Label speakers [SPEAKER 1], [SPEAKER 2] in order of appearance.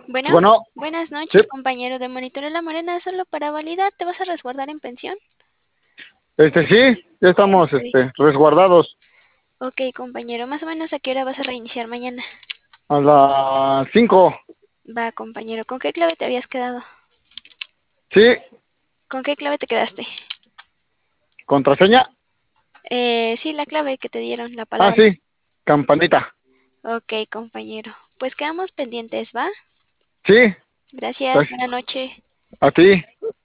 [SPEAKER 1] Bueno,
[SPEAKER 2] Bueno,
[SPEAKER 1] buenas
[SPEAKER 2] sí,
[SPEAKER 1] noches, compañero de Monitoreo La Morena. Solo para validar, ¿te vas a resguardar en pensión?
[SPEAKER 2] sí, ya estamos,
[SPEAKER 1] Ok,
[SPEAKER 2] resguardados
[SPEAKER 1] ok, compañero. Más o menos, ¿a qué hora vas a reiniciar mañana?
[SPEAKER 2] a las 5.
[SPEAKER 1] Va, compañero. ¿Con qué clave te habías quedado?
[SPEAKER 2] Sí,
[SPEAKER 1] ¿Con qué clave te quedaste?
[SPEAKER 2] contraseña.
[SPEAKER 1] Sí, la clave que te dieron, la
[SPEAKER 2] Ah,
[SPEAKER 1] palabra.
[SPEAKER 2] sí, campanita.
[SPEAKER 1] Ok, compañero. Pues quedamos pendientes, ¿va?
[SPEAKER 2] Sí,
[SPEAKER 1] Gracias,
[SPEAKER 2] pues,
[SPEAKER 1] buena noche.
[SPEAKER 2] a ti.